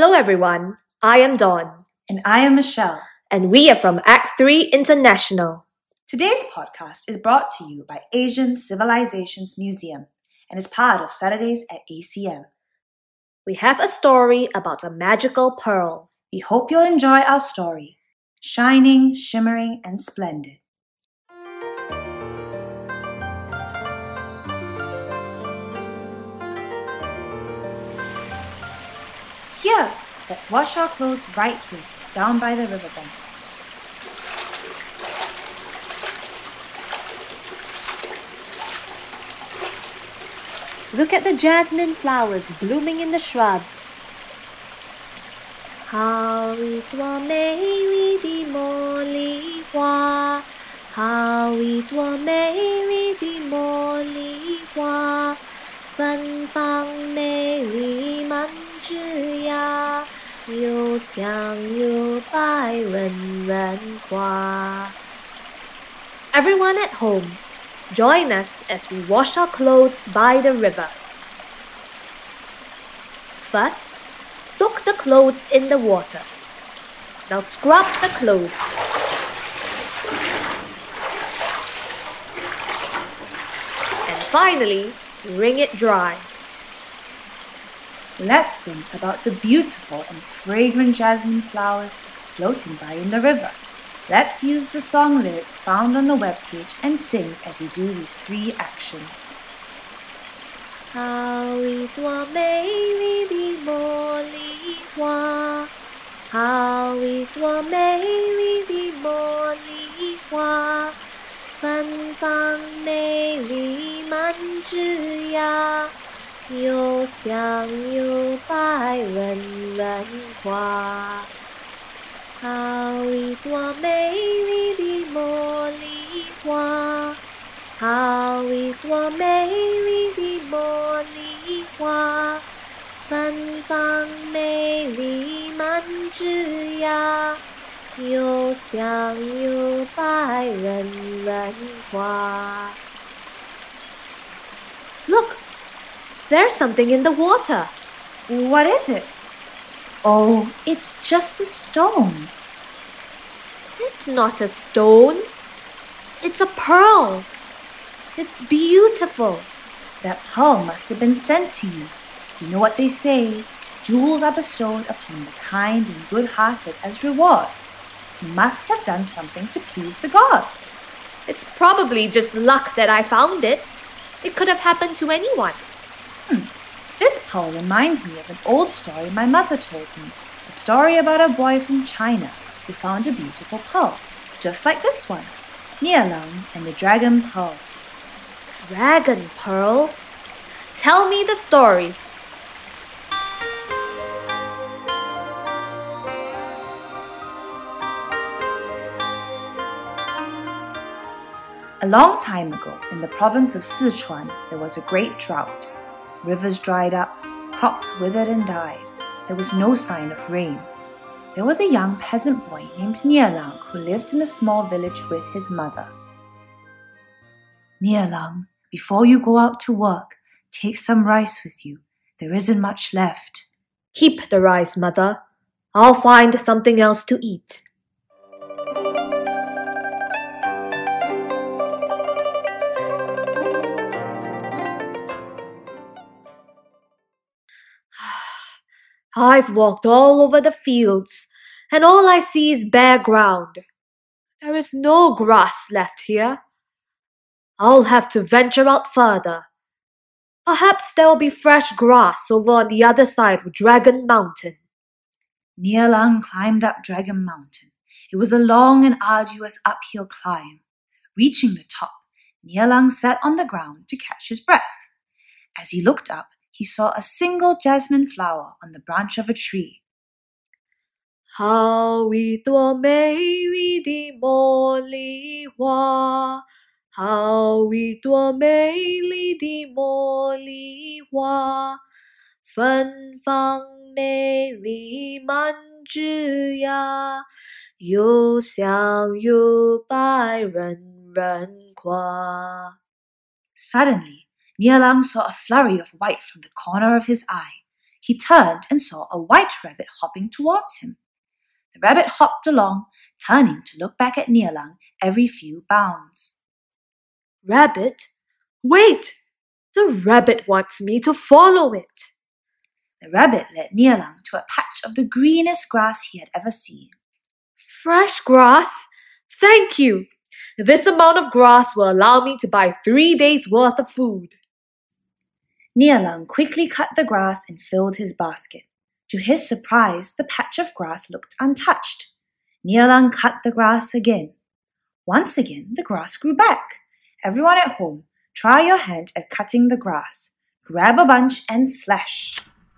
Hello everyone, I am Dawn. And I am Michelle. And we are from Act 3 International. Today's podcast is brought to you by Asian Civilizations Museum and is part of Saturdays at ACM. We have a story about a magical pearl. We hope you'll enjoy our story, Shining, Shimmering, and Splendid. Here, let's wash our clothes right here, down by the riverbank. Look at the jasmine flowers blooming in the shrubs. 好一朵美丽的茉莉花，好一朵美丽的茉莉花，芬芳美丽满枝桠，又香又白润润花。Everyone at home, join us as we wash our clothes by the river. First, soak the clothes in the water. Now scrub the clothes. And finally, wring it dry. Let's sing about the beautiful and fragrant jasmine flowers floating by in the river. Let's use the song lyrics found on the webpage and sing as we do these 3 actions. 好一朵美丽的茉莉花，好一朵美丽的茉莉花，芬芳美丽满枝桠，又香又白润润花。好一朵美丽的茉莉花，好一朵美丽的茉莉花，芬芳美丽满枝桠，又香又白润润花。Look, there's something in the water. What is it? Oh, it's just a stone. It's not a stone. It's a pearl. It's beautiful. That pearl must have been sent to you. You know what they say, jewels are bestowed upon the kind and good-hearted as rewards. You must have done something to please the gods. It's probably just luck that I found it. It could have happened to anyone. This pearl reminds me of an old story my mother told me. A story about a boy from China who found a beautiful pearl, just like this one, Nielang and the Dragon Pearl. Dragon pearl? Tell me the story. A long time ago, in the province of Sichuan, there was a great drought. Rivers dried up, crops withered and died. There was no sign of rain. There was a young peasant boy named Nielang who lived in a small village with his mother. Nielang, before you go out to work, take some rice with you. There isn't much left. Keep the rice, mother. I'll find something else to eat. I've walked all over the fields, and all I see is bare ground. There is no grass left here. I'll have to venture out further. Perhaps there will be fresh grass over on the other side of Dragon Mountain. Nielang climbed up Dragon Mountain. It was a long and arduous uphill climb. Reaching the top, Nielang sat on the ground to catch his breath. As he looked up, he saw a single jasmine flower on the branch of a tree. 好一朵美丽的茉莉花，好一朵美丽的茉莉花，芬芳美丽满枝桠，又香又白润润花。 Suddenly, Nielang saw a flurry of white from the corner of his eye. he turned and saw a white rabbit hopping towards him. The rabbit hopped along, turning to look back at Nialang every few bounds. Rabbit? Wait! The rabbit wants me to follow it. The rabbit led Nialang to a patch of the greenest grass he had ever seen. Fresh grass? Thank you! This amount of grass will allow me to buy 3 days' worth of food. Nialang quickly cut the grass and filled his basket. To his surprise, the patch of grass looked untouched. Nialang cut the grass again. Once again, the grass grew back. Everyone at home, try your hand at cutting the grass. Grab a bunch and slash.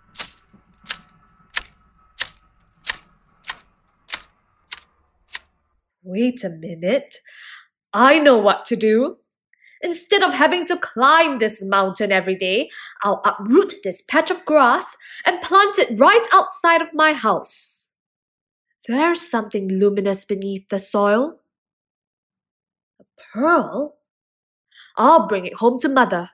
Wait a minute. I know what to do. Instead of having to climb this mountain every day, I'll uproot this patch of grass and plant it right outside of my house. There's something luminous beneath the soil. A pearl? I'll bring it home to Mother.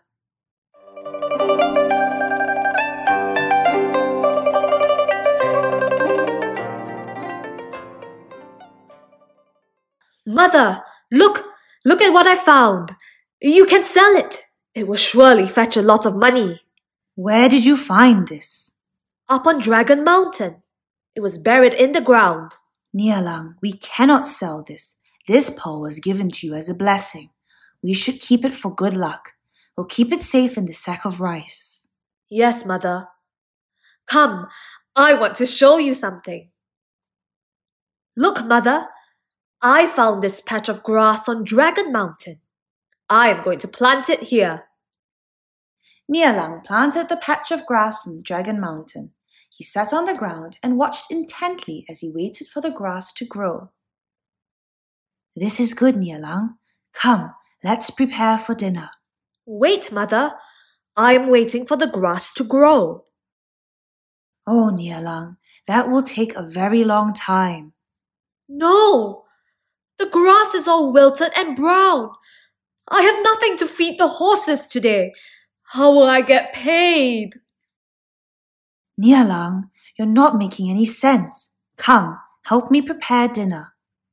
Mother, look at what I found. You can sell it. It will surely fetch a lot of money. Where did you find this? Up on Dragon Mountain. It was buried in the ground. Nialang, we cannot sell this. This pearl was given to you as a blessing. We should keep it for good luck. We'll keep it safe in the sack of rice. Yes, Mother. Come, I want to show you something. Look, Mother. I found this patch of grass on Dragon Mountain. I am going to plant it here. Nialang planted the patch of grass from Dragon Mountain. He sat on the ground and watched intently as he waited for the grass to grow. This is good, Nialang. Come, let's prepare for dinner. Wait, Mother. I am waiting for the grass to grow. Oh, Nialang, that will take a very long time. No! The grass is all wilted and brown. I have nothing to feed the horses today. How will I get paid? Nialang, you're not making any sense. Come, help me prepare dinner.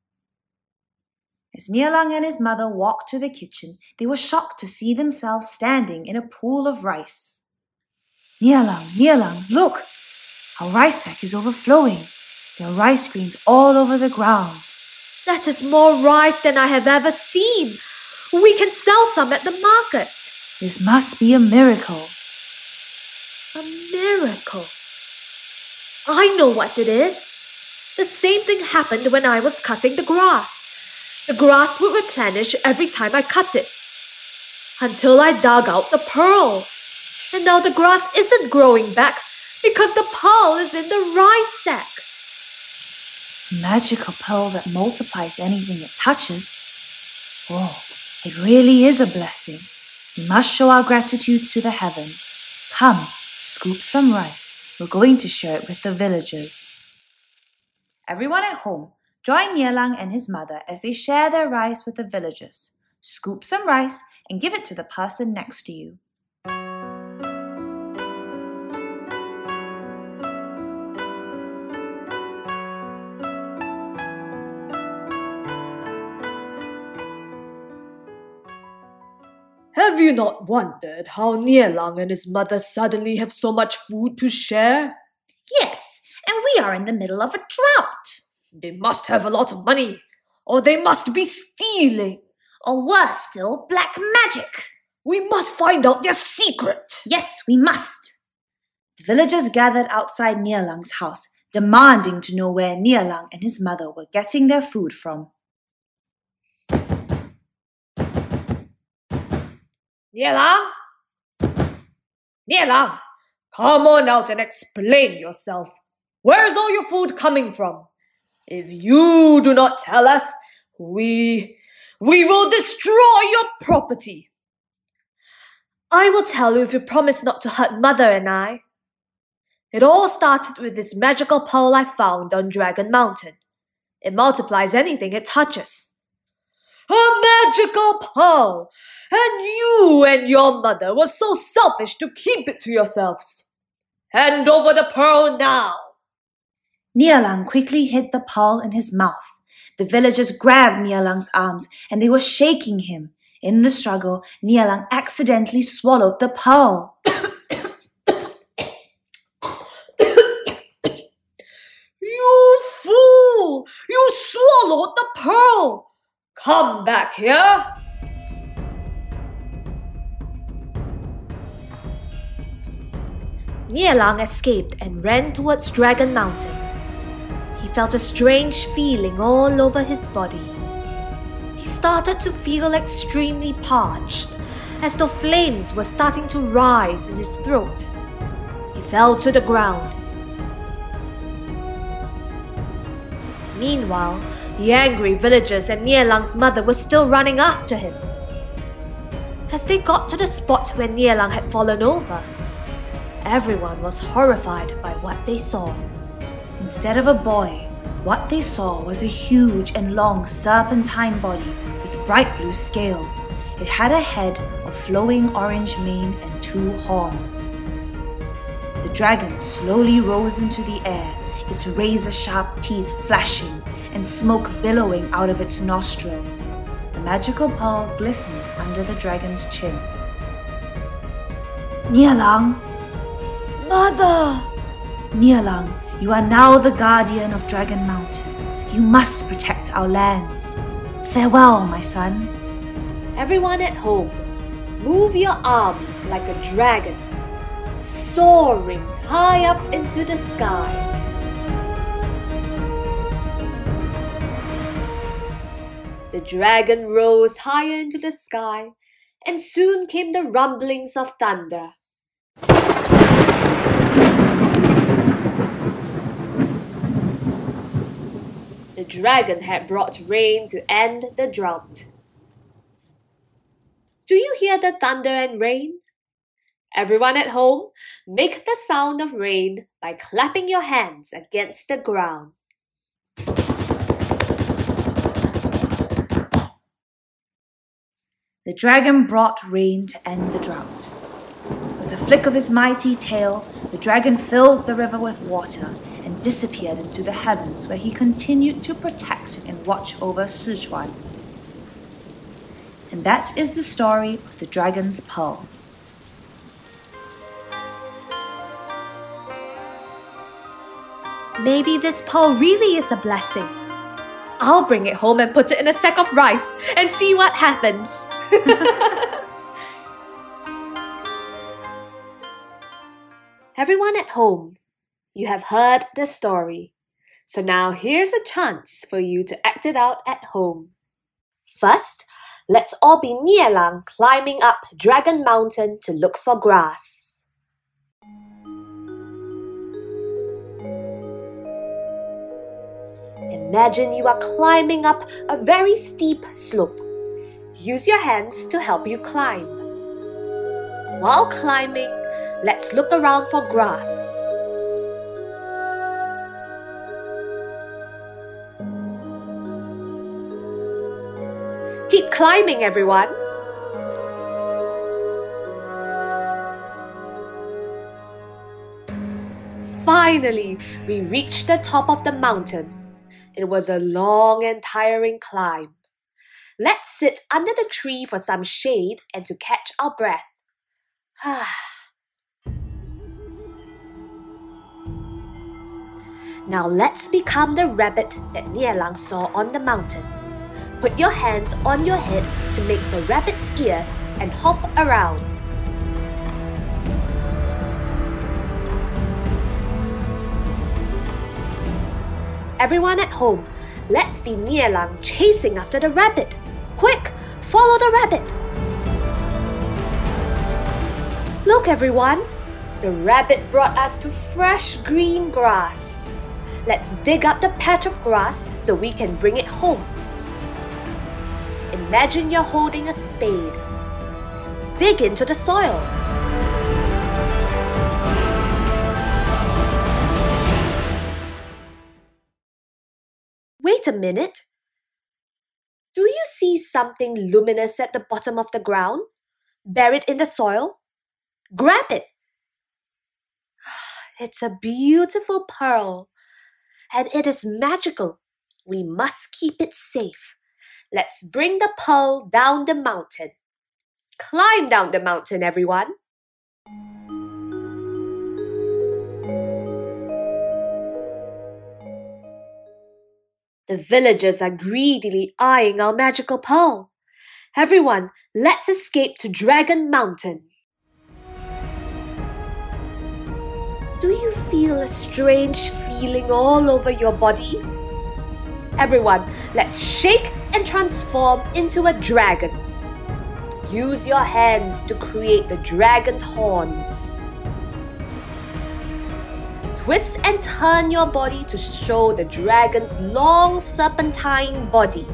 As Nialang and his mother walked to the kitchen, they were shocked to see themselves standing in a pool of rice. Nialang, look! Our rice sack is overflowing. There are rice grains all over the ground. That is more rice than I have ever seen. We can sell some at the market. This must be a miracle. A miracle? I know what it is. The same thing happened when I was cutting the grass. The grass would replenish every time I cut it. Until I dug out the pearl. And now the grass isn't growing back because the pearl is in the rice sack. A magical pearl that multiplies anything it touches. Oh, it really is a blessing. We must show our gratitude to the heavens. Come, scoop some rice. We're going to share it with the villagers. Everyone at home, join Nialang and his mother as they share their rice with the villagers. Scoop some rice and give it to the person next to you. Have you not wondered how Nialang and his mother suddenly have so much food to share? Yes, and we are in the middle of a drought. They must have a lot of money, or they must be stealing. Or worse still, black magic. We must find out their secret. Yes, we must. The villagers gathered outside Nialang's house, demanding to know where Nialang and his mother were getting their food from. Nialang? Nialang, come on out and explain yourself. Where is all your food coming from? If you do not tell us, we will destroy your property. I will tell you if you promise not to hurt Mother and I. It all started with this magical pearl I found on Dragon Mountain. It multiplies anything it touches. A magical pearl! And you and your mother were so selfish to keep it to yourselves. Hand over the pearl now! Nialang quickly hid the pearl in his mouth. The villagers grabbed Nialang's arms and they were shaking him. In the struggle, Nialang accidentally swallowed the pearl. You fool! You swallowed the pearl! Come back here! Nialang escaped and ran towards Dragon Mountain. He felt a strange feeling all over his body. He started to feel extremely parched, as though flames were starting to rise in his throat. He fell to the ground. Meanwhile, the angry villagers and Nialang's mother were still running after him. As they got to the spot where Nialang had fallen over, everyone was horrified by what they saw. Instead of a boy, what they saw was a huge and long serpentine body with bright blue scales. It had a head of flowing orange mane and 2 horns. The dragon slowly rose into the air, its razor-sharp teeth flashing and smoke billowing out of its nostrils. The magical pearl glistened under the dragon's chin. Nialang! Mother! Nialang, you are now the guardian of Dragon Mountain. You must protect our lands. Farewell, my son. Everyone at home, move your arm like a dragon, soaring high up into the sky. The dragon rose higher into the sky, and soon came the rumblings of thunder. The dragon had brought rain to end the drought. Do you hear the thunder and rain? Everyone at home, make the sound of rain by clapping your hands against the ground. The dragon brought rain to end the drought. With a flick of his mighty tail, the dragon filled the river with water and disappeared into the heavens, where he continued to protect and watch over Sichuan. And that is the story of the dragon's pearl. Maybe this pearl really is a blessing. I'll bring it home and put it in a sack of rice and see what happens. Everyone at home, you have heard the story. So now here's a chance for you to act it out at home. First, let's all be Nialang climbing up Dragon Mountain to look for grass. Imagine you are climbing up a very steep slope. Use your hands to help you climb. While climbing, let's look around for grass. Keep climbing, everyone. Finally, we reached the top of the mountain. It was a long and tiring climb. Let's sit under the tree for some shade and to catch our breath. Now let's become the rabbit that Nialang saw on the mountain. Put your hands on your head to make the rabbit's ears and hop around. Everyone at home, let's be Nialang chasing after the rabbit. Quick, follow the rabbit. Look, everyone, the rabbit brought us to fresh green grass. Let's dig up the patch of grass so we can bring it home. Imagine you're holding a spade. Dig into the soil. Wait a minute. Do you see something luminous at the bottom of the ground? Buried in the soil? Grab it. It's a beautiful pearl, and it is magical. We must keep it safe. Let's bring the pearl down the mountain. Climb down the mountain, everyone. The villagers are greedily eyeing our magical pearl. Everyone, let's escape to Dragon Mountain. Do you feel a strange feeling all over your body? Everyone, let's shake and transform into a dragon. Use your hands to create the dragon's horns. Twist and turn your body to show the dragon's long serpentine body.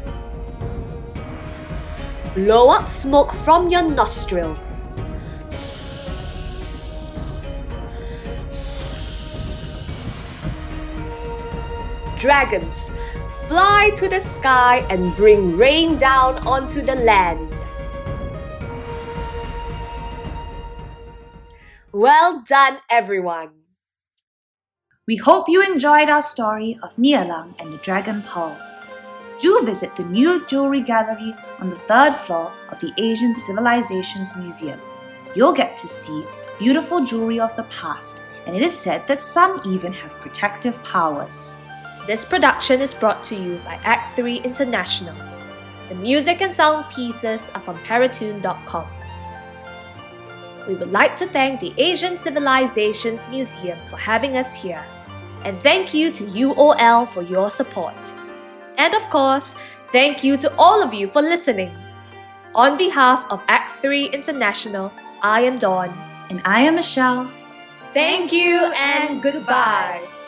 Blow out smoke from your nostrils. Dragons, fly to the sky and bring rain down onto the land. Well done, everyone. We hope you enjoyed our story of Nialang and the Dragon Pearl. Do visit the new jewelry gallery on the 3rd floor of the Asian Civilizations Museum. You'll get to see beautiful jewelry of the past, and it is said that some even have protective powers. This production is brought to you by Act 3 International. The music and sound pieces are from Paratune.com. We would like to thank the Asian Civilizations Museum for having us here. And thank you to UOL for your support. And of course, thank you to all of you for listening. On behalf of Act 3 International, I am Dawn. And I am Michelle. Thank you and goodbye.